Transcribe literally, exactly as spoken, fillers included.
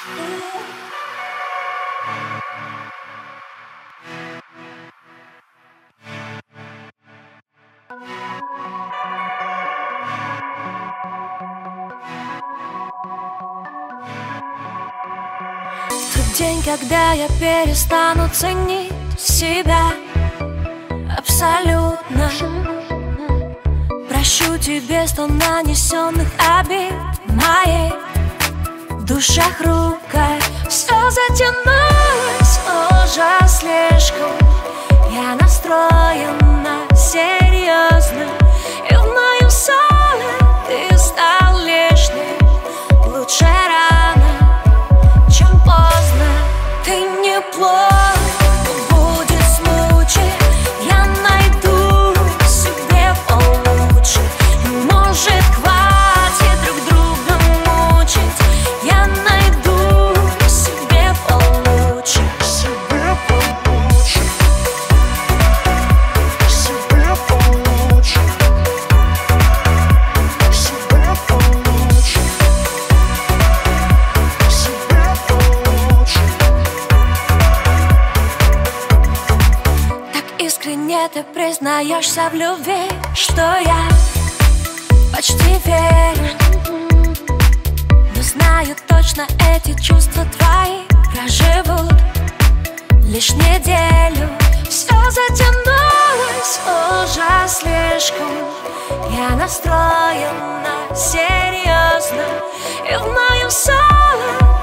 Тот день, когда я перестану ценить себя абсолютно. Прощу тебе сто нанесенных обид в моей душе хрупкой. Все затянулось уже слишком. Я настроена серьезно, и в моем соле ты стал лишним. Лучше рано, чем поздно. Ты неплох, но будет смучить. Я найду себе получше. И может хватит друг друга мучить. Я найду себе получше. Себе получше. Себе получше. Себе получше. Себе получше. Так искренне ты признаешься в любви, что я почти верю. Но знаю точно, эти чувства твои проживут лишь неделю. Все затянулось уже слишком. Я настроена серьезно, и в моем соле